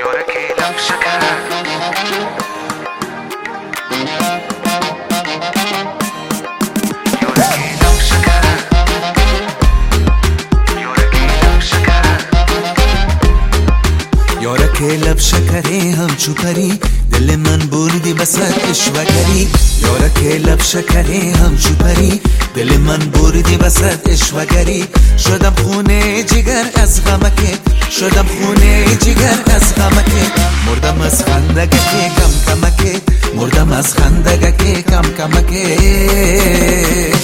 یارکی لب شکر یارکی لب شکری همچو پری دل من بردی وسط اشوگری یارکی لب شکری همچو پری دل من بردی وسط اشوگری شدم خونه جگر از غمکت شدم خونه جگر از غمکت مردم از خندگه کم کمکت مردم از خندگه کم کمکت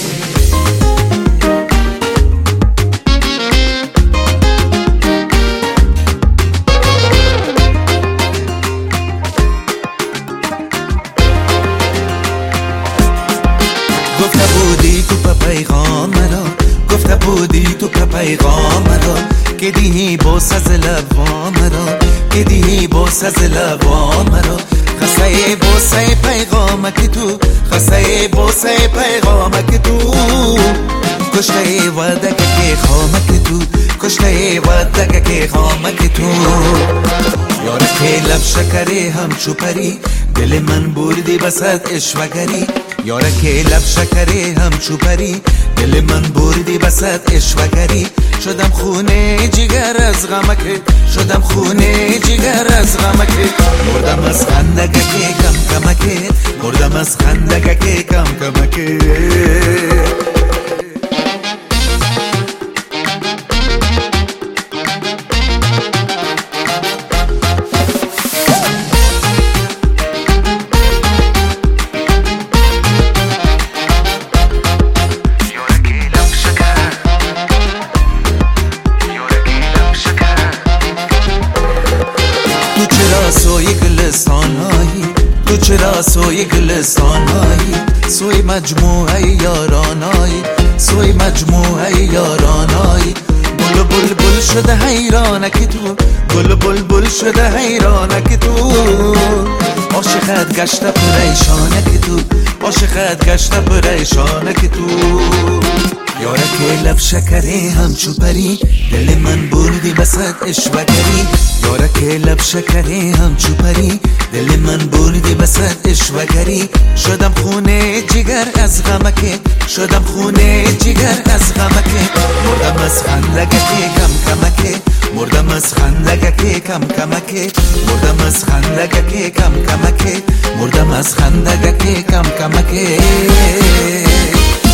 گفته بودی تو پیغام مرا گفته بودی تو پیغام مرا که دیهی بوس از لبام مرا که دیهی بوس از لبام مرا خسته بوسه پیغام که تو خسته بوسه پیغام که تو کشته وعده که خامه که تو کشته وعده که خامه که تو یارکی لب شکری همچو پری دل من بردی وسط اشوگری یارکی لب شکری همچو پری دل من بردی وسط اشوگری شدم خونه جگر از غمکت شدم خونه جگر از غمکت مردم از خندگه کم کمکت مردم از خندگه کم کمکت سوی گلستانایی تو چرا سوی گلستانایی سوی مجموعه یارانایی سوی مجموعه یارانایی گل بلبل شده حیرانکی تو گل بلبل شده حیرانکی تو عاشقت گشته پریشانکی تو عاشقت گشته پریشانکی تو یارکی لب شکری همچو پری دل من بردی وسط اشوگری یارکی لب شکری همچو پری دل من بردی وسط اشوگری شدم خونه جگر از غمکت شدم خونه جگر از غمکت مردم از خندگه کم کمکت مردم از خندگه کم کمکت مردم از خندگه کم کمکت مردم از خندگه کم کمکت